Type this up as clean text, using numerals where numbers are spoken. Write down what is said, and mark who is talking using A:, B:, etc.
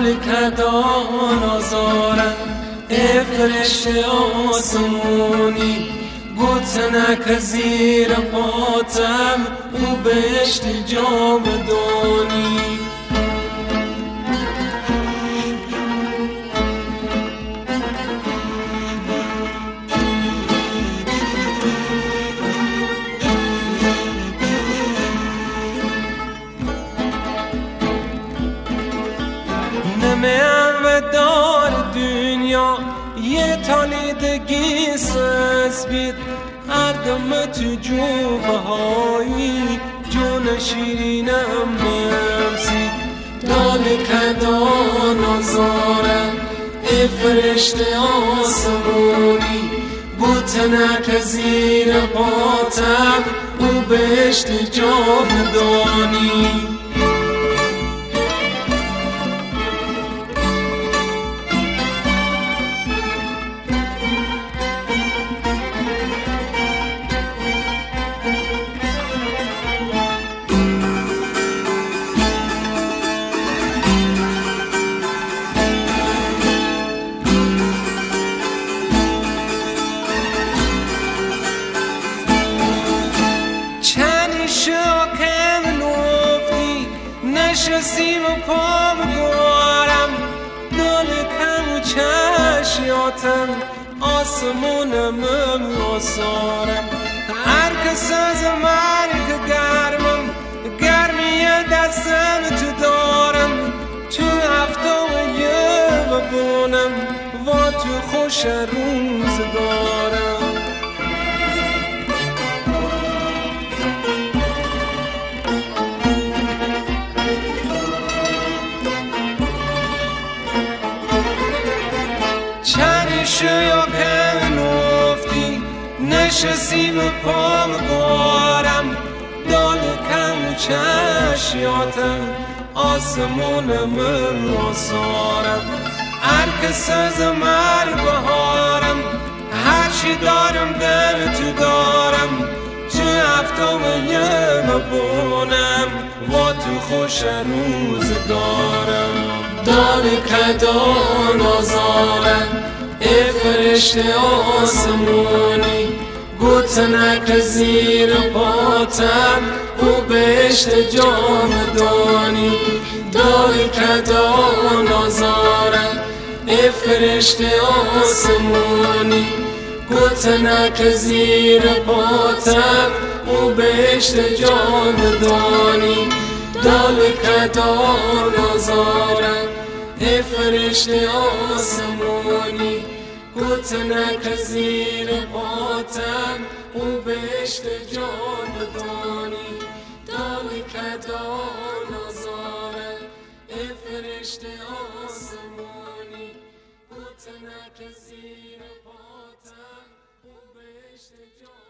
A: دال کدان آزارم فرشته آسمونی گوتنک زیر پاتم او بهشت جاودانی نمیم دار dünya یه تالیدگی سز بید اردم تو جوبه هایی جون شیرینم بمسید دال کدان آزارم فرشته آسمونی بوتنک زیر پاتم او بهشت جاودانی نشستیم و پا بگوارم دال کم و چشیاتم آسمونم آسارم هر کس از مرگ گرمم گرمی دستم تو دارم تو هفته و یه ببونم و تو خوش روز دارم یا که نفتی نشستیم و پا بگوارم دال کم چشیاتم آسمونم آسارم هر کس از مرگ بهارم هرچی دارم در تو دارم تو هفته و یه ببونم و تو خوش روزگارم دال کدان آزارم فرشته آسمونی گوتنک زیر پاتم او بهشت جاودانی دال کدان آزارم فرشته آسمونی گوتنک زیر پاتم او بهشت جاودانی دال کدان آزارم فرشته آسمونی گوتنک زیر پاتم او بهشت جاودانی دال کدان آزارم فرشته آسمونی گوتنک زیر پاتم او بهشت جاودانی